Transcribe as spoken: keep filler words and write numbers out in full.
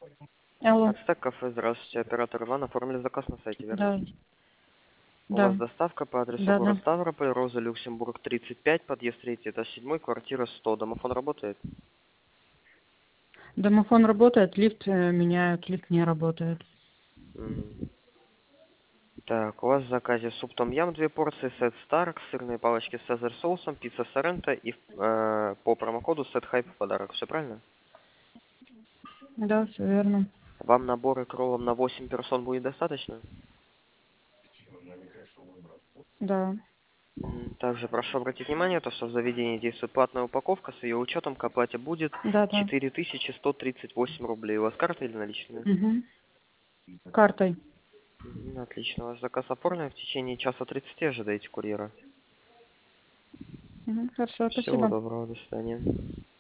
Алло. Ацтек кафе, здравствуйте, оператор Иван, оформили заказ на сайте, верно? Да. У вас Да. доставка по адресу Да, город да. Ставрополь, Роза Люксембург тридцать пять, подъезд третий, этаж семь, квартира сто. Домофон работает? Домофон работает, лифт э, меняют, лифт не работает. Мгм. Так, у вас в заказе суп том ям, две порции, сет Старк, сырные палочки с цезарь соусом, пицца Соренто и э, по промокоду сет хайп в подарок. Все правильно? Да, все верно. Вам наборы кролом на восемь персон будет достаточно? Да. Мгм. Также прошу обратить внимание, то, что в заведении действует платная упаковка, с ее учетом к оплате будет Да, да. четыре тысячи сто тридцать восемь рублей. У вас карта или наличные? Угу. Картой. Мгм, отлично. Ваш заказ оформлен. В течение часа тридцати ожидаете курьера. Угу. Хорошо, Всего спасибо. доброго. До свидания.